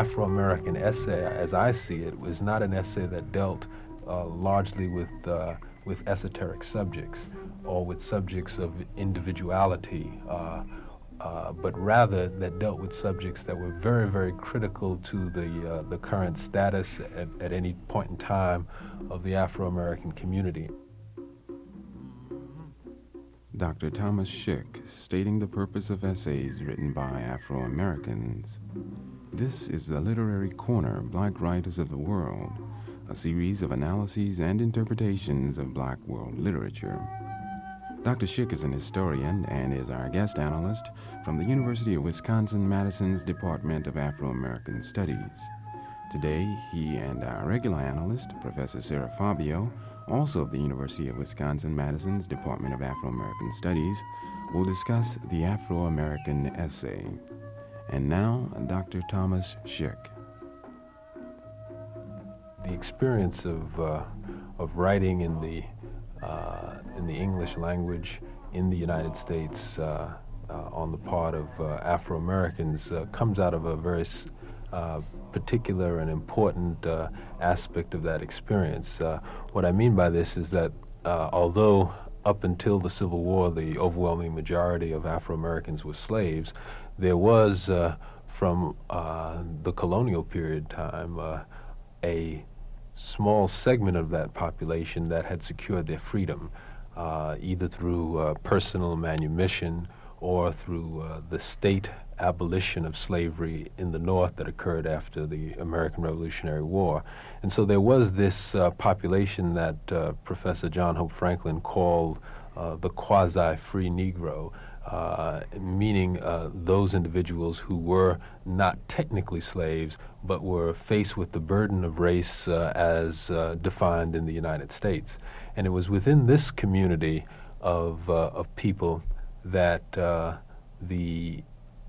Afro-American essay, as I see it, was not an essay that dealt largely with esoteric subjects or with subjects of individuality, but rather that dealt with subjects that were very, very critical to the current status at any point in time of the Afro-American community. Dr. Thomas Schick, stating the purpose of essays written by Afro-Americans. This is the Literary Corner, Black Writers of the World, a series of analyses and interpretations of Black world literature. Dr. Schick is an historian and is our guest analyst from the University of Wisconsin-Madison's Department of Afro-American Studies. Today, he and our regular analyst, Professor Sarah Fabio, also of the University of Wisconsin-Madison's Department of Afro-American Studies, will discuss the Afro-American essay. And now, Dr. Thomas Schick. The experience of writing in the English language in the United States on the part of Afro-Americans comes out of a very particular and important aspect of that experience. What I mean by this is that although up until the Civil War the overwhelming majority of Afro-Americans were slaves, there was from the colonial period time a small segment of that population that had secured their freedom, either through personal manumission or through the state abolition of slavery in the North that occurred after the American Revolutionary War. And so there was this population that Professor John Hope Franklin called the quasi-free Negro, meaning those individuals who were not technically slaves, but were faced with the burden of race as defined in the United States. And it was within this community of people that the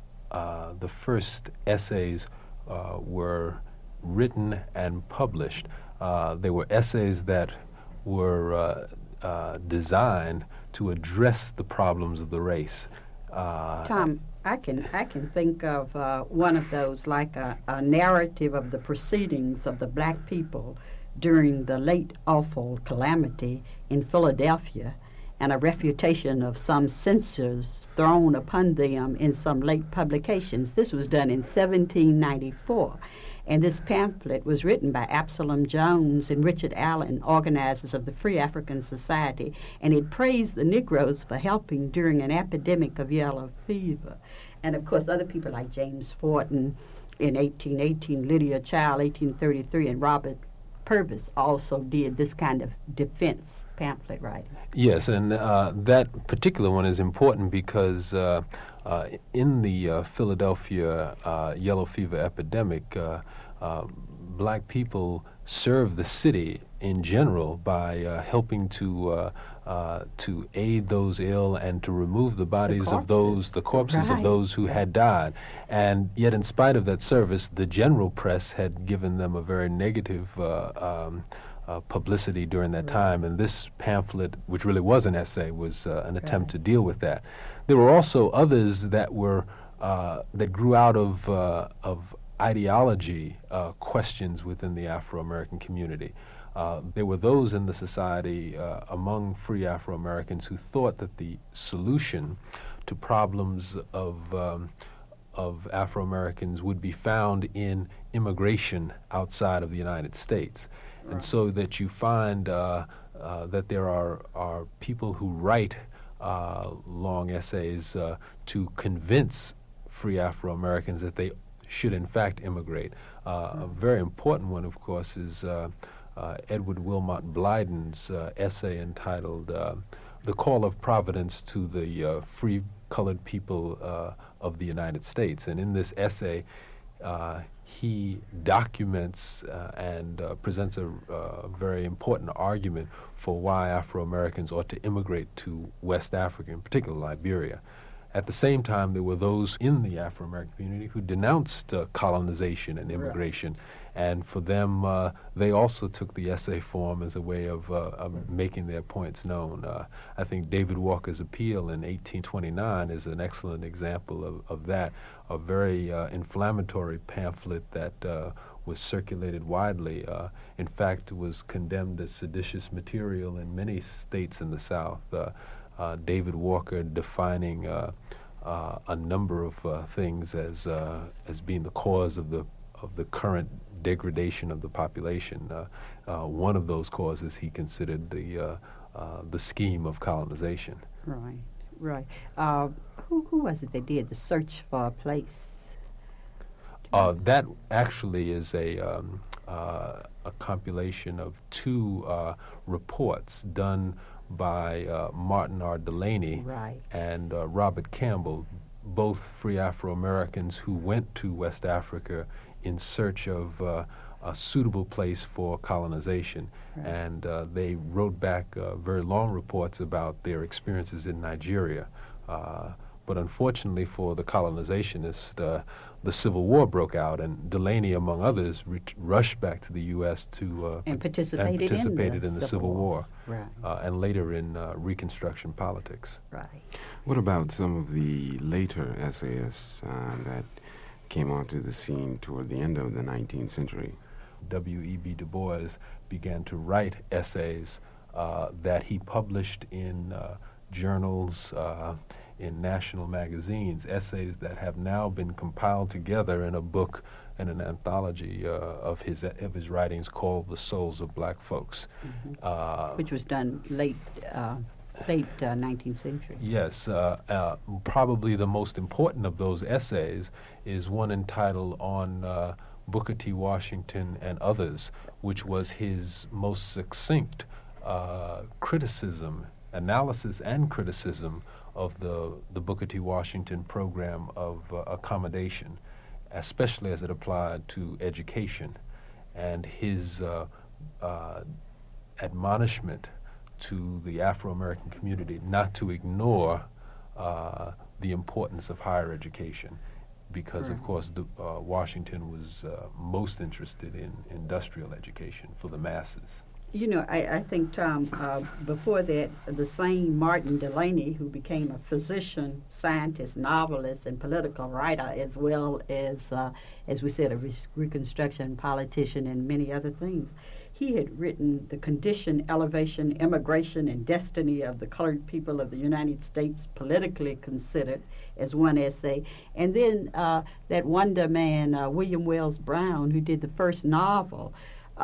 first essays were written and published. They were essays that were designed to address the problems of the race. Tom, I can think of one of those, like a narrative of the proceedings of the black people during the late awful calamity in Philadelphia, and a refutation of some censures thrown upon them in some late publications. This was done in 1794. And this pamphlet was written by Absalom Jones and Richard Allen, organizers of the Free African Society, and it praised the Negroes for helping during an epidemic of yellow fever. And of course, other people like James Forten in 1818, Lydia Child, 1833, and Robert Purvis also did this kind of defense pamphlet writing. Yes, and that particular one is important because in the Philadelphia yellow fever epidemic, black people served the city in general by helping to aid those ill and to remove the bodies of the corpses of those who had died. And yet, in spite of that service, the general press had given them a very negative publicity during that time, and this pamphlet, which really was an essay, was an attempt to deal with that. There were also others that were that grew out of ideology questions within the Afro-American community. There were those in the society among free Afro-Americans who thought that the solution to problems of Afro-Americans would be found in immigration outside of the United States. And so that you find that there are people who write long essays to convince free Afro-Americans that they should in fact immigrate. A very important one, of course, is Edward Wilmot Blyden's essay entitled The Call of Providence to the Free Colored People of the United States. And in this essay, he documents and presents a very important argument for why Afro-Americans ought to immigrate to West Africa, in particular Liberia. At the same time, there were those in the Afro-American community who denounced colonization and immigration And for them, they also took the essay form as a way of making their points known. I think David Walker's Appeal in 1829 is an excellent example of that, a very inflammatory pamphlet that was circulated widely. In fact, it was condemned as seditious material in many states in the South. David Walker defining a number of things as being the cause of the current degradation of the population. One of those causes he considered the scheme of colonization. Right, right. Who was it that did the Search for a Place? That actually is a compilation of two reports done by Martin R. Delaney and Robert Campbell, both free Afro-Americans who went to West Africa in search of a suitable place for colonization. And they wrote back very long reports about their experiences in Nigeria. But unfortunately for the colonizationists, the Civil War broke out, and Delaney, among others, rushed back to the U.S. to and participated in the Civil War, right. And later in Reconstruction politics. Right. What about some of the later essayists that came onto the scene toward the end of the 19th century? W.E.B. Du Bois began to write essays that he published in journals, in national magazines, essays that have now been compiled together in a book and an anthology of his writings called The Souls of Black Folks. Which was done late 19th century. Yes. Probably the most important of those essays is one entitled On Booker T. Washington and Others, which was his most succinct analysis and criticism of the Booker T. Washington program of accommodation, especially as it applied to education, and his admonishment to the Afro-American community not to ignore the importance of higher education, because, of course, Washington was most interested in industrial education for the masses. You know, I think, Tom, before that, the same Martin Delaney, who became a physician, scientist, novelist, and political writer, as well as we said, a Reconstruction politician and many other things, he had written The Condition, Elevation, Immigration, and Destiny of the Colored People of the United States, Politically Considered, as one essay. And then that wonder man, William Wells Brown, who did the first novel,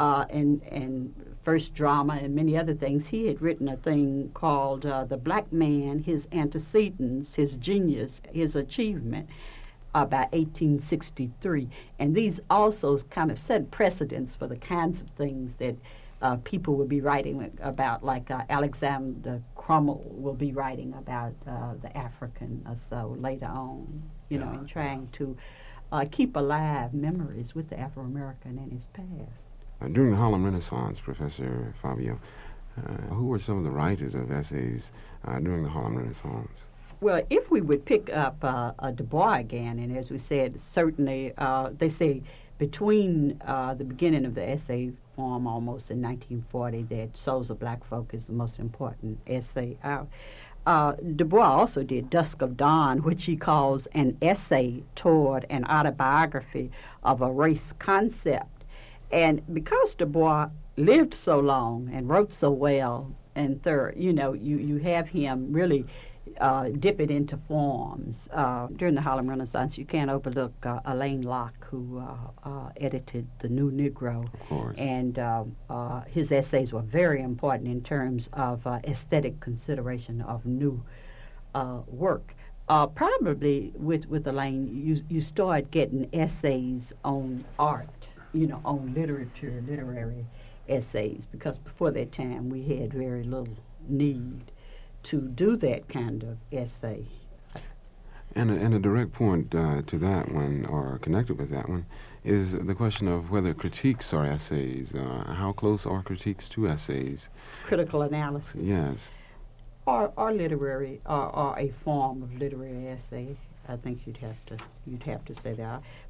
and first drama and many other things, he had written a thing called The Black Man, His Antecedents, His Genius, His Achievement, about 1863. And these also kind of set precedents for the kinds of things that people will be writing about, like Alexander Crummell will be writing about the African or so later on, you know, and trying to keep alive memories with the Afro-American and his past. During the Harlem Renaissance, Professor Fabio, who were some of the writers of essays during the Harlem Renaissance? Well, if we would pick up Du Bois again, and as we said, certainly they say between the beginning of the essay form almost in 1940 that Souls of Black Folk is the most important essay out. Du Bois also did Dusk of Dawn, which he calls an essay toward an autobiography of a race concept. And because Du Bois lived so long and wrote so well and thorough, you know, you have him really dip it into forms. During the Harlem Renaissance, you can't overlook Alain Locke, who edited The New Negro. Of course. And his essays were very important in terms of aesthetic consideration of new work. Probably with Alain, you start getting essays on art, you know, on literature, literary essays, because before that time we had very little need to do that kind of essay. And a direct point to that one, or connected with that one, is the question of whether critiques are essays. How close are critiques to essays? Critical analysis. Yes. Or literary, or a form of literary essay. I think you'd have to say that.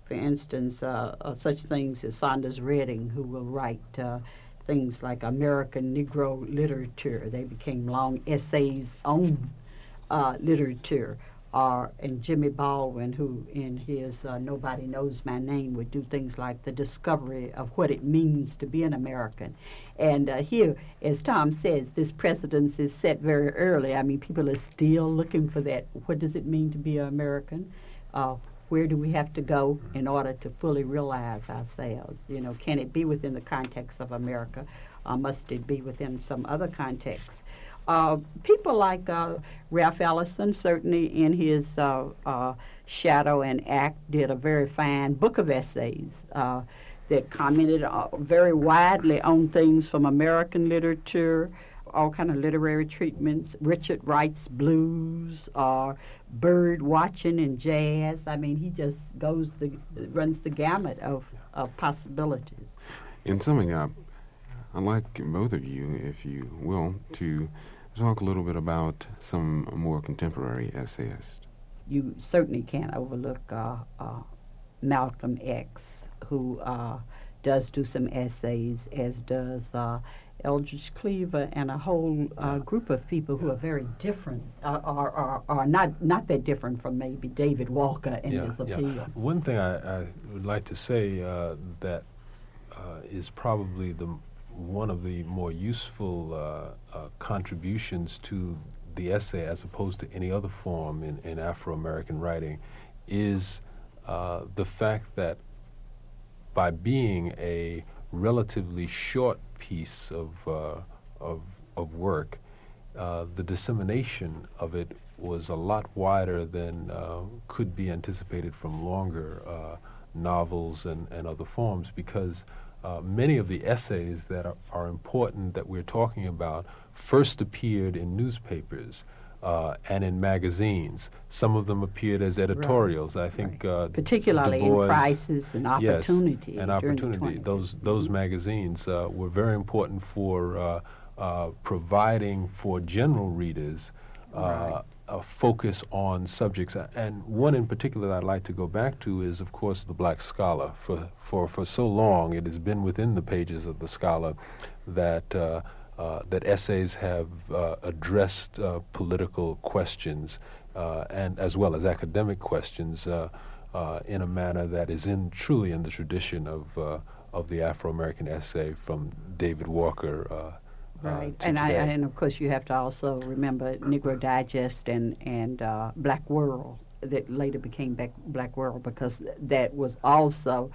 for instance, such things as Saunders Redding, who will write things like American Negro literature. They became long essays on literature. And Jimmy Baldwin, who in his Nobody Knows My Name would do things like the discovery of what it means to be an American. And here, as Tom says, this precedence is set very early. I mean, people are still looking for that. What does it mean to be an American? Where do we have to go in order to fully realize ourselves? You know, can it be within the context of America, or must it be within some other context? People like Ralph Ellison, certainly in his Shadow and Act, did a very fine book of essays that commented very widely on things from American literature, all kind of literary treatments. Richard Wright's blues, or bird watching and jazz. I mean, he just runs the gamut of possibilities. In summing up, I'd like both of you, if you will, to talk a little bit about some more contemporary essayists. You certainly can't overlook Malcolm X, who does do some essays, as does Eldridge Cleaver, and a whole group of people who are very different, are not that different from maybe David Walker and his appeal. One thing I would like to say that is probably one of the more useful contributions to the essay, as opposed to any other form in Afro-American writing, is the fact that by being a relatively short piece of work, the dissemination of it was a lot wider than could be anticipated from longer novels and other forms, because many of the essays that are important that we're talking about first appeared in newspapers and in magazines. Some of them appeared as editorials. Right. I think particularly Du Bois, in Crisis and Opportunity. Yes, and Opportunity. Those magazines were very important for providing for general readers a focus on subjects. And one in particular that I'd like to go back to is, of course, the Black Scholar. For so long, it has been within the pages of the Scholar that that essays have addressed political questions and as well as academic questions in a manner that is truly in the tradition of the Afro-American essay from David Walker. Right, and of course you have to also remember Negro Digest and Black World, that later became Black World, because that was also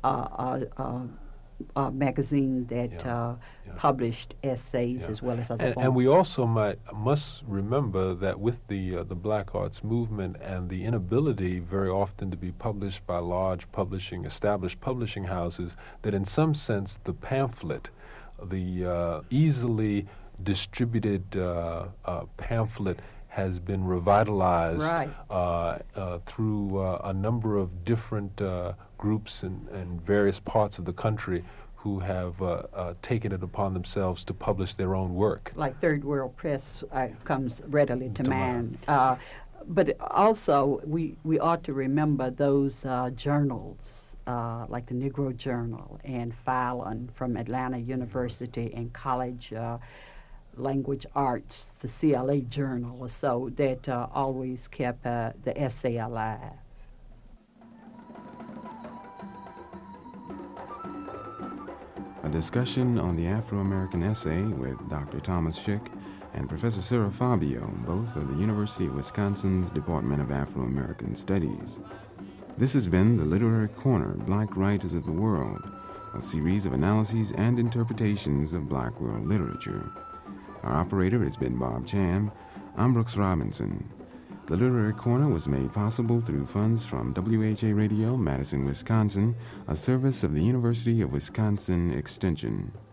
a magazine that published essays as well as other forms. And we also must remember that with the Black Arts movement and the inability very often to be published by large established publishing houses, that in some sense the pamphlet, the easily distributed pamphlet, has been revitalized through a number of different groups in various parts of the country who have taken it upon themselves to publish their own work. Like Third World Press comes readily to mind. But also, we ought to remember those journals, like the Negro Journal and Phylon from Atlanta University, and College Language Arts, the CLA Journal, or so, that always kept the essay alive. A discussion on the Afro-American essay with Dr. Thomas Schick and Professor Sarah Fabio, both of the University of Wisconsin's Department of Afro-American Studies. This has been the Literary Corner, Black Writers of the World, a series of analyses and interpretations of Black world literature. Our operator has been Bob Cham. I'm Brooks Robinson. The Literary Corner was made possible through funds from WHA Radio, Madison, Wisconsin, a service of the University of Wisconsin Extension.